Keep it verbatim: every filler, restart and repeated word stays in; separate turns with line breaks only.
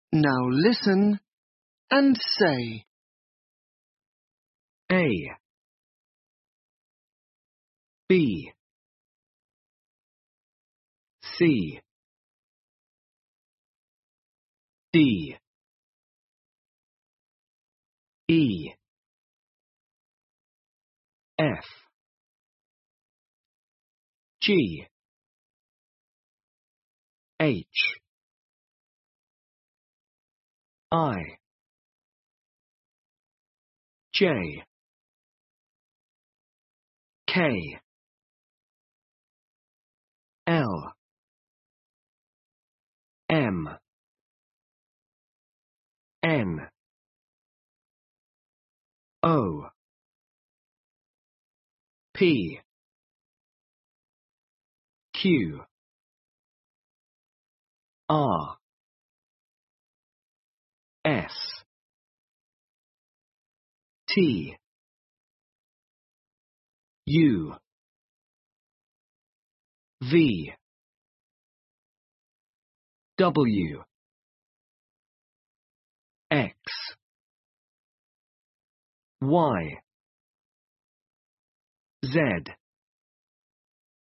Now listen and say.
A, B, C, D, E, F, G, H, I, J, K, L, M, N, O, P, Q, R, S, T, U, V, W, X, Y, Z.